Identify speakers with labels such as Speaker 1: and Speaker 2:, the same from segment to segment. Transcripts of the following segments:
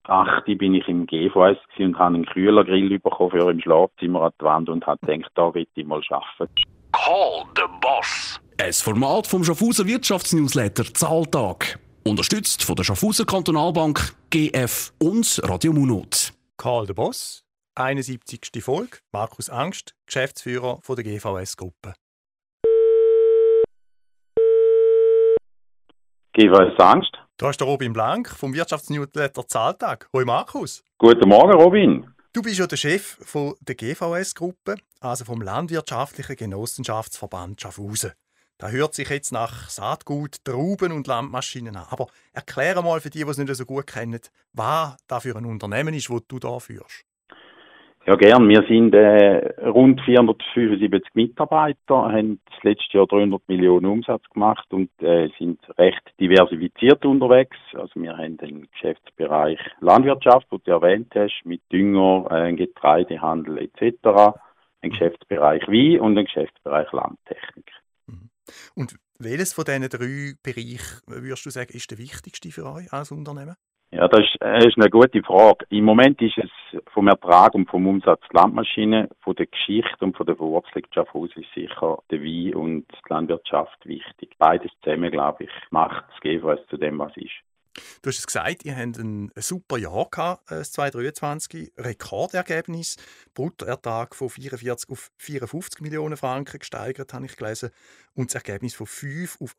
Speaker 1: 8 bin ich im GVS und habe einen Kühlergrill bekommen für im Schlafzimmer an die Wand und habe gedacht, da will ich mal arbeiten.
Speaker 2: Call the Boss.
Speaker 3: Ein Format vom Schaffhauser Wirtschaftsnewsletter «Zahltag». Unterstützt von der Schaffhauser Kantonalbank, GF und Radio Munot.
Speaker 4: Call the Boss, 71. Folge. Markus Angst, Geschäftsführer von der GVS-Gruppe.
Speaker 1: GVS Angst.
Speaker 4: Da ist der Robin Blank vom Wirtschaftsnewsletter «Zahltag». Hoi Markus.
Speaker 1: Guten Morgen, Robin.
Speaker 4: Du bist ja der Chef von der GVS-Gruppe, also vom Landwirtschaftlichen Genossenschaftsverband Schaffhausen. Das hört sich jetzt nach Saatgut, Trauben und Landmaschinen an. Aber erkläre mal für die es nicht so gut kennen, was das für ein Unternehmen ist, das du da führst.
Speaker 1: Ja, gern. Wir sind rund 475 Mitarbeiter, haben das letzte Jahr 300 Millionen Umsatz gemacht und sind recht diversifiziert unterwegs. Also wir haben den Geschäftsbereich Landwirtschaft, den du erwähnt hast, mit Dünger, Getreidehandel etc., einen Geschäftsbereich Wein und einen Geschäftsbereich Landtechnik.
Speaker 4: Und welches von diesen 3 Bereichen, würdest du sagen, ist der wichtigste für euch als Unternehmen?
Speaker 1: Ja, das ist eine gute Frage. Im Moment ist es vom Ertrag und vom Umsatz die Landmaschine, von der Geschichte und von der Verwurzelung Schaffhausen ist sicher der Wein und die Landwirtschaft wichtig. Beides zusammen, glaube ich, macht das GVS zu dem, was es ist.
Speaker 4: Du hast es gesagt, ihr habt ein super Jahr gehabt, 2023, Rekordergebnis, Bruttoertrag von 44 auf 54 Millionen Franken gesteigert, habe ich gelesen, und das Ergebnis von 5 auf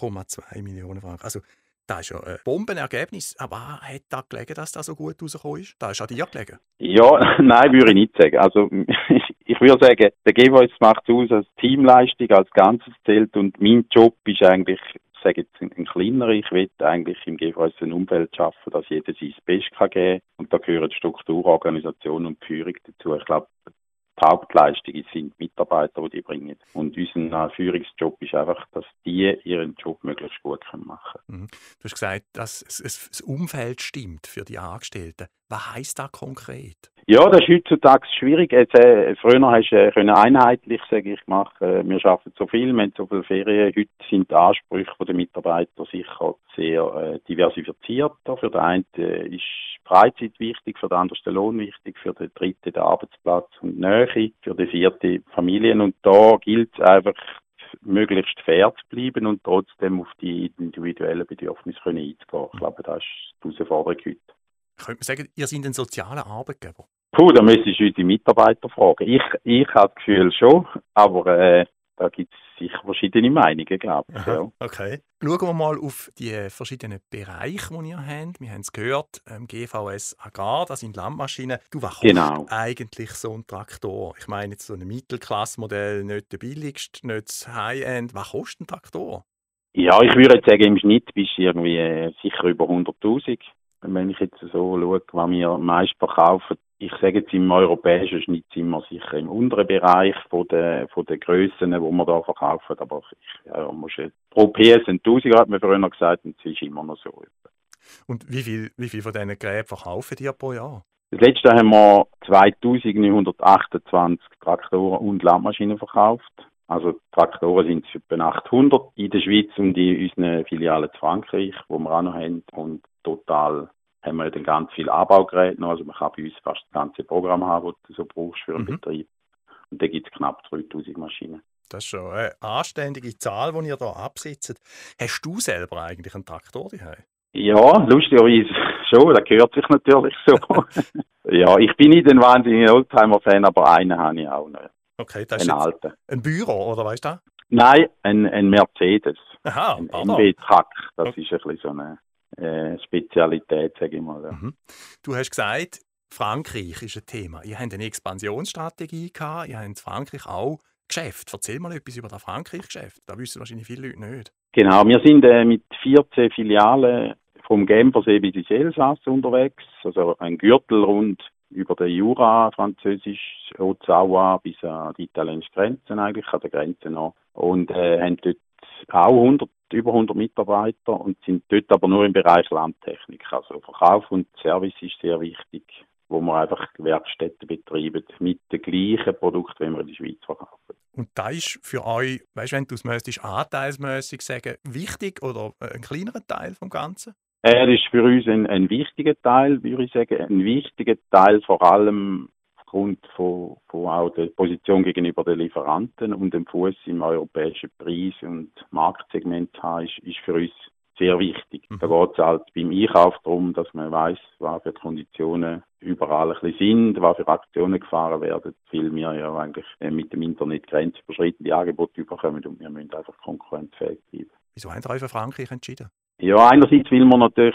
Speaker 4: 8,2 Millionen Franken. Also, das ist ja ein Bombenergebnis. Aber hat da gelegen, dass das so gut rausgekommen ist? Da ist an dir gelegen.
Speaker 1: Ja, nein, würde ich nicht sagen. Also, ich würde sagen, der GVS macht es aus als Teamleistung, als Ganzes zählt und mein Job ist eigentlich, ich sage jetzt ein kleinerer, ich will eigentlich im GVS ein Umfeld schaffen, dass jeder sein Bestes geben kann. Und da gehören die Struktur, Organisation und die Führung dazu. Ich glaube, die Hauptleistungen sind die Mitarbeiter, die bringen. Und unser Führungsjob ist einfach, dass die ihren Job möglichst gut machen können.
Speaker 4: Du hast gesagt, dass das Umfeld stimmt für die Angestellten. Was heisst das konkret?
Speaker 1: Ja, das ist heutzutage schwierig. Früher hast du einheitlich sagen, wir arbeiten so viel, wir haben so viele Ferien. Heute sind die Ansprüche der Mitarbeiter sicher sehr diversifizierter. Für den einen ist Freizeit wichtig, für den anderen ist der Lohn wichtig, für den dritten der Arbeitsplatz und die Nähe, für den vierten Familien. Und da gilt es einfach, möglichst fair zu bleiben und trotzdem auf die individuellen Bedürfnisse einzugehen. Ich glaube, das ist die Herausforderung heute.
Speaker 4: Könnte man sagen, ihr seid ein sozialer Arbeitgeber?
Speaker 1: Da müsstest du unsere Mitarbeiter fragen. Ich habe das Gefühl schon, aber da gibt es sicher verschiedene Meinungen, glaube ich. Ja.
Speaker 4: Okay. Schauen wir mal auf die verschiedenen Bereiche, die ihr habt. Wir haben es gehört, GVS Agrar, das sind Landmaschinen. Du, was kostet eigentlich so ein Traktor? Ich meine jetzt so ein Mittelklassmodell, nicht der billigste, nicht das High-End. Was kostet ein Traktor?
Speaker 1: Ja, ich würde jetzt sagen, im Schnitt bist du irgendwie sicher über 100'000. Wenn ich jetzt so schaue, was wir meist verkaufen, ich sage jetzt im europäischen Schnitt sind wir sicher im unteren Bereich von den Grössen, die wir da verkaufen. Aber pro PS 1000 hat man früher gesagt, und es ist immer noch so.
Speaker 4: Und wie viel von diesen Geräten verkaufen die pro Jahr?
Speaker 1: Das letzte haben wir 2928 Traktoren und Landmaschinen verkauft. Also Traktoren sind es etwa 800 in der Schweiz und in unseren Filialen in Frankreich, wo wir auch noch haben. Und total haben wir dann ganz viele Anbaugeräte noch. Also man kann bei uns fast das ganze Programm haben, das du so brauchst für einen Betrieb. Und da gibt es knapp 3000 Maschinen.
Speaker 4: Das ist schon eine anständige Zahl, die ihr hier absetzt. Hast du selber eigentlich einen Traktor daheim?
Speaker 1: Ja, lustigerweise schon. Das gehört sich natürlich so. Ja, ich bin nicht ein wahnsinniger Oldtimer-Fan, aber einen habe ich auch noch.
Speaker 4: Okay, das ist
Speaker 1: alten.
Speaker 4: Ein Büro, oder weißt du das?
Speaker 1: Nein, ein Mercedes.
Speaker 4: Aha,
Speaker 1: ein MB-Truck. Das ist ein bisschen so eine Spezialität, sage ich mal. Ja.
Speaker 4: Du hast gesagt, Frankreich ist ein Thema. Ihr habt eine Expansionsstrategie gehabt, ihr habt in Frankreich auch Geschäft. Erzähl mal etwas über das Frankreich-Geschäft. Das wissen wahrscheinlich viele Leute nicht.
Speaker 1: Genau, wir sind mit 14 Filialen vom Genfersee bis ins Elsass unterwegs. Also ein Gürtel rund über den Jura, französisch, Haute-Savoie bis an die italienische Grenze eigentlich, an der Grenze noch. Und haben dort auch über 100 Mitarbeiter und sind dort aber nur im Bereich Landtechnik. Also Verkauf und Service ist sehr wichtig, wo wir einfach Werkstätten betreiben mit den gleichen Produkten, wie wir in der Schweiz verkaufen.
Speaker 4: Und das ist für euch, weißt du, wenn du es anteilsmässig sagen, wichtig oder ein kleinerer Teil vom Ganzen?
Speaker 1: Das ist für uns ein wichtiger Teil, würde ich sagen. Ein wichtiger Teil vor allem aufgrund von auch der Position gegenüber den Lieferanten und dem Fuß im europäischen Preis- und Marktsegment zu haben, ist für uns sehr wichtig. Da geht es halt beim Einkauf darum, dass man weiss, was für Konditionen überall ein bisschen sind, was für Aktionen gefahren werden, weil wir ja eigentlich mit dem Internet grenzüberschreitende Angebote bekommen und wir müssen einfach konkurrenzfähig bleiben.
Speaker 4: Wieso haben Sie euch für Frankreich entschieden?
Speaker 1: Ja, einerseits will man natürlich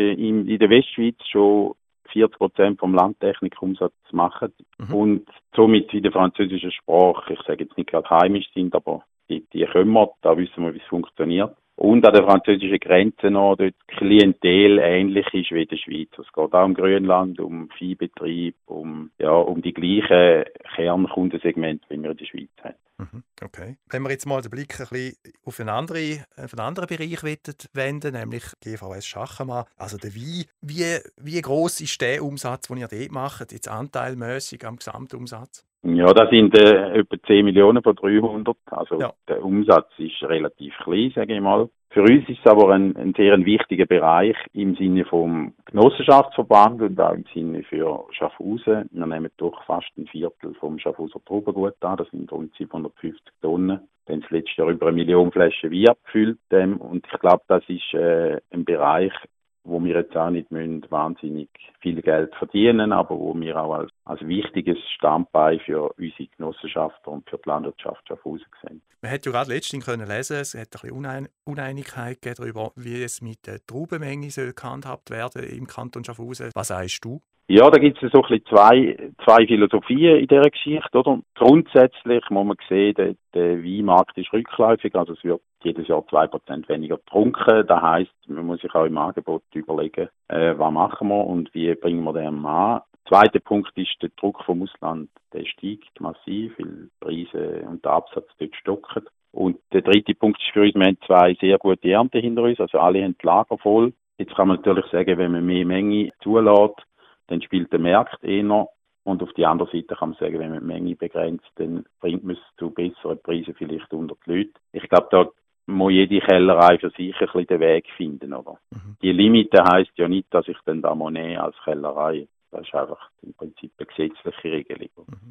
Speaker 1: in der Westschweiz schon 40% vom Landtechnikumsatz machen und somit in der französischen Sprache, ich sage jetzt nicht gerade heimisch sind, aber die können wir, da wissen wir, wie es funktioniert. Und an der französischen Grenze noch dort Klientel ähnlich ist wie in der Schweiz. Es geht auch um Grünland, um Viehbetrieb, um die gleichen Kernkundensegmente, wie wir in der Schweiz haben.
Speaker 4: Okay. Wenn wir jetzt mal den Blick ein bisschen auf einen anderen Bereich wenden, nämlich GVS Schachenmann, also der Wein, wie gross ist der Umsatz, den ihr dort macht, jetzt anteilmässig am Gesamtumsatz?
Speaker 1: Ja, das sind etwa 10 Millionen von 300. Also
Speaker 4: Ja.
Speaker 1: Der Umsatz ist relativ klein, sage ich mal. Für uns ist es aber ein sehr wichtiger Bereich im Sinne vom Genossenschaftsverband und auch im Sinne für Schaffhausen. Wir nehmen doch fast ein Viertel vom Schaffhauser Traubengut an. Das sind rund 750 Tonnen. Dann das letzte Jahr über 1 Million Flaschen Wein abgefüllt. Und ich glaube, das ist ein Bereich, wo wir jetzt auch nicht wahnsinnig viel Geld verdienen, aber wo wir auch als wichtiges Standbein für unsere Genossenschaften und für die Landwirtschaft Schaffhausen sehen.
Speaker 4: Man hat ja gerade letztens lesen, es hat ein bisschen Uneinigkeit darüber, wie es mit der Traubenmenge gehandhabt werden im Kanton Schaffhausen. Was sagst du?
Speaker 1: Ja, da gibt es so ein bisschen zwei Philosophien in dieser Geschichte, oder? Grundsätzlich muss man sehen, der Weinmarkt ist rückläufig, also es wird jedes Jahr 2% weniger getrunken. Das heisst, man muss sich auch im Angebot überlegen, was machen wir und wie bringen wir den an. Zweiter Punkt ist, der Druck vom Ausland, der steigt massiv, weil die Preise und der Absatz dort stocken. Und der dritte Punkt ist für uns, wir haben 2 sehr gute Ernten hinter uns, also alle haben die Lager voll. Jetzt kann man natürlich sagen, wenn man mehr Menge zulässt, dann spielt der Markt eher. Und auf die andere Seite kann man sagen, wenn man die Menge begrenzt, dann bringt man es zu besseren Preisen vielleicht unter die Leute. Ich glaube, da muss jede Kellerei für sich ein bisschen den Weg finden, oder? Die Limite heisst ja nicht, dass ich dann da nehmen als Kellerei. Das ist einfach im Prinzip eine gesetzliche Regelung.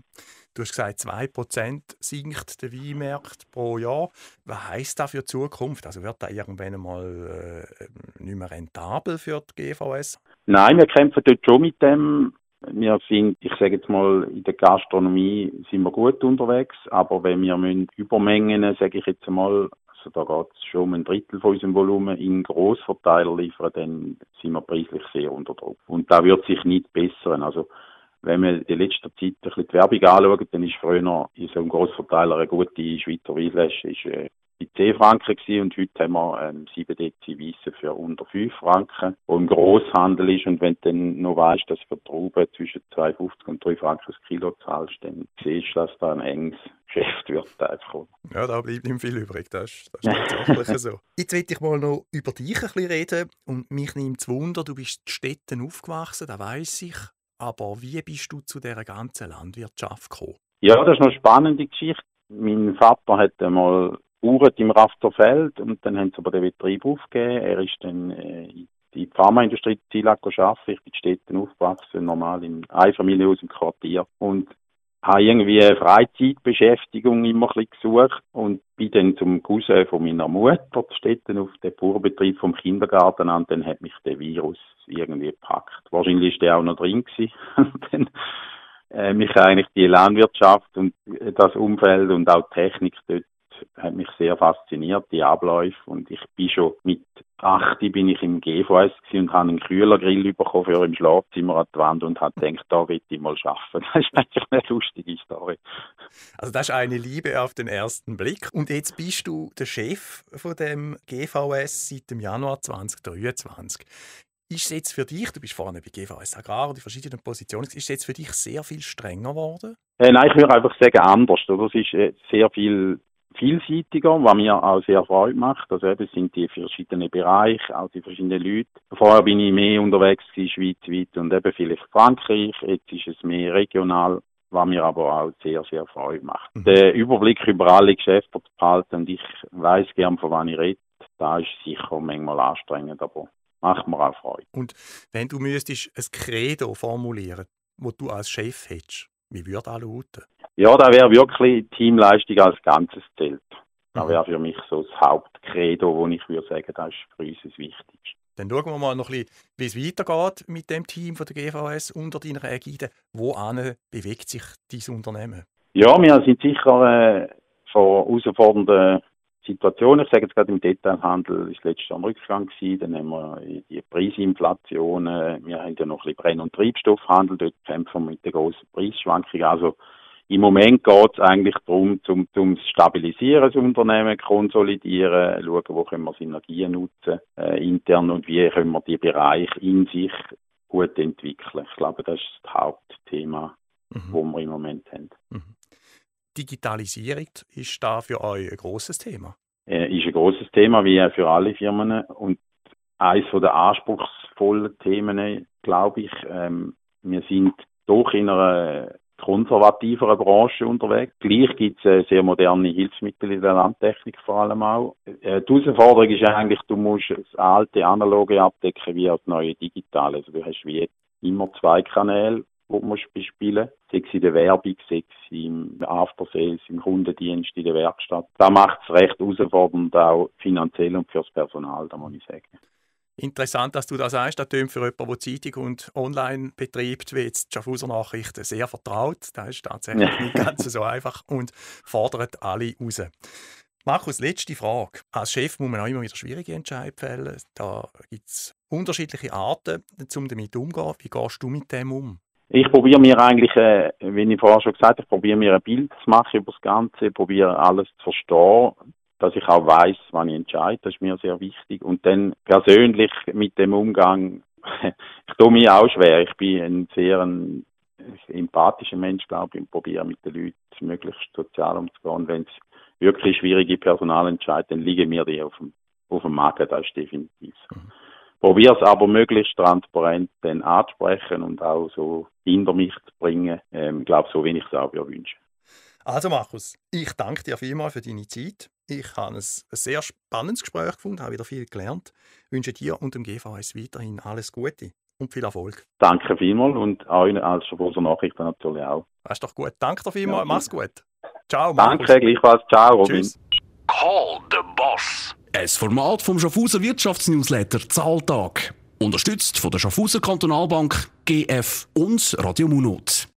Speaker 4: Du hast gesagt, 2% sinkt der Weinmarkt pro Jahr. Was heisst das für die Zukunft? Also wird das irgendwann einmal nicht mehr rentabel für die GVS?
Speaker 1: Nein, wir kämpfen dort schon mit dem. Wir sind, ich sage jetzt mal, in der Gastronomie sind wir gut unterwegs, aber wenn wir Übermengen, sage ich jetzt mal, also da geht es schon um ein Drittel von unserem Volumen in Grossverteiler liefern, dann sind wir preislich sehr unter Druck. Und da wird sich nicht bessern. Also wenn man in letzter Zeit ein bisschen die Werbung anschaut, dann ist früher in so einem Grossverteiler eine gute Schweizer Weinflasche bei 10 Franken gewesen, und heute haben wir 7 Dezi Weisse für unter 5 Franken, wo im Grosshandel ist, und wenn du dann noch weisst, dass für Trauben zwischen 2,50 und 3 Franken das Kilo zahlst, dann siehst du, dass da ein enges Geschäft wird einfach.
Speaker 4: Ja, da bleibt nicht viel übrig, das ist tatsächlich so. Jetzt will ich mal noch über dich ein bisschen reden und mich nimmt es Wunder, du bist in Städten aufgewachsen, das weiss ich, aber wie bist du zu dieser ganzen Landwirtschaft gekommen? Ja,
Speaker 1: das ist noch eine spannende Geschichte. Mein Vater hat einmal Bauern im Rafterfeld und dann haben sie aber den Betrieb aufgegeben. Er ist dann in die Pharmaindustrie Zilag arbeiten. Ich bin in Städten aufgewachsen, normal im Einfamilienhaus im Quartier. Und habe irgendwie eine Freizeitbeschäftigung immer ein bisschen gesucht und bin dann zum Cousin von meiner Mutter in Städten auf den Bauernbetrieb vom Kindergarten an. Dann hat mich der Virus irgendwie gepackt. Wahrscheinlich ist der auch noch drin gewesen. Dann mich eigentlich die Landwirtschaft und das Umfeld und auch die Technik dort hat mich sehr fasziniert, die Abläufe. Und ich bin schon mit 8 bin ich im GVS und habe einen Kühlergrill bekommen für im Schlafzimmer an die Wand und habe gedacht, da will ich mal arbeiten. Das ist eigentlich eine lustige Story.
Speaker 4: Also das ist eine Liebe auf den ersten Blick. Und jetzt bist du der Chef von dem GVS seit dem Januar 2023. Ist es jetzt für dich, du bist vorne bei GVS Agrar und in verschiedenen Positionen, ist es jetzt für dich sehr viel strenger geworden?
Speaker 1: Nein, ich würde einfach sagen anders. Oder? Es ist sehr viel vielseitiger, was mir auch sehr Freude macht. Also eben sind die verschiedenen Bereiche, auch die verschiedenen Leute. Vorher bin ich mehr unterwegs gewesen, schweizweit und eben vielleicht Frankreich. Jetzt ist es mehr regional, was mir aber auch sehr, sehr Freude macht. Den Überblick über alle Geschäfte zu behalten und ich weiss gern, von wann ich rede, da ist sicher manchmal anstrengend, aber macht mir auch Freude.
Speaker 4: Und wenn du müsstest ein Credo formulieren, das du als Chef hättest, wie würde das lauten?
Speaker 1: Ja, da wäre wirklich Teamleistung als Ganzes zählt. Das wäre für mich so das Hauptcredo, wo ich würde sagen, das ist für uns das Wichtigste.
Speaker 4: Dann schauen wir mal noch ein bisschen, wie es weitergeht mit dem Team von der GVS unter deiner Ägide. Wohin bewegt sich dein Unternehmen?
Speaker 1: Ja, wir sind sicher vor herausfordernden Situationen. Ich sage jetzt gerade im Detailhandel ist letztes Jahr ein Rückgang gewesen. Dann haben wir die Preisinflation. Wir haben ja noch ein bisschen Brenn- und Treibstoffhandel. Dort kämpfen wir mit den grossen Preisschwankungen. Also im Moment geht es eigentlich darum, zum Stabilisieren des Unternehmens, konsolidieren, schauen, wo können wir Synergien nutzen, intern, und wie können wir die Bereiche in sich gut entwickeln. Ich glaube, das ist das Hauptthema, das wir im Moment haben.
Speaker 4: Digitalisierung, ist da für euch ein grosses Thema?
Speaker 1: Ist ein grosses Thema, wie für alle Firmen. Und eines der anspruchsvollen Themen, glaube ich, wir sind doch in einer konservativeren Branche unterwegs. Gleich gibt es sehr moderne Hilfsmittel in der Landtechnik vor allem auch. Die Herausforderung ist eigentlich, du musst das alte Analoge abdecken wie auch das neue Digitale. Also du hast wie immer 2 Kanäle, die du musst bespielen musst. Sei es in der Werbung, sei es im After-Sales, im Kundendienst, in der Werkstatt. Da macht es recht herausfordernd, auch finanziell und fürs Personal, da muss ich sagen.
Speaker 4: Interessant, dass du das sagst. Das tönt für jemanden, der Zeitung und online betreibt, wie jetzt die Schaffhauser Nachrichten, sehr vertraut. Das ist tatsächlich nicht ganz so einfach und fordert alle raus. Markus, letzte Frage. Als Chef muss man auch immer wieder schwierige Entscheidungen fällen. Da gibt es unterschiedliche Arten, um damit umzugehen. Wie gehst du mit dem um?
Speaker 1: Ich probiere mir eigentlich, wie ich vorher schon gesagt habe, probiere mir ein Bild zu machen über das Ganze, probiere alles zu verstehen, dass ich auch weiss, wann ich entscheide. Das ist mir sehr wichtig. Und dann persönlich mit dem Umgang, ich tue mich auch schwer. Ich bin ein sehr empathischer Mensch, glaube ich, und probiere mit den Leuten möglichst sozial umzugehen. Wenn es wirklich schwierige Personalentscheidungen, dann liegen mir die auf dem Magen, das ist definitiv so. Probiere es aber möglichst transparent dann anzusprechen und auch so hinter mich zu bringen. Ich glaube, so wie ich es auch wünsche.
Speaker 4: Also Markus, ich danke dir vielmals für deine Zeit. Ich habe ein sehr spannendes Gespräch gefunden, habe wieder viel gelernt. Ich wünsche dir und dem GVS weiterhin alles Gute und viel Erfolg.
Speaker 1: Danke vielmals und euch als Schaffhauser Nachrichten natürlich auch.
Speaker 4: Das ist doch gut. Danke dir vielmals. Ja, mach's gut. Ciao, Markus.
Speaker 1: Danke, gleichfalls. Ciao, Robin.
Speaker 4: Tschüss.
Speaker 2: Call the Boss.
Speaker 3: Ein Format vom Schaffhauser Wirtschaftsnewsletter Zahltag. Unterstützt von der Schaffhauser Kantonalbank, GF und Radio Munot.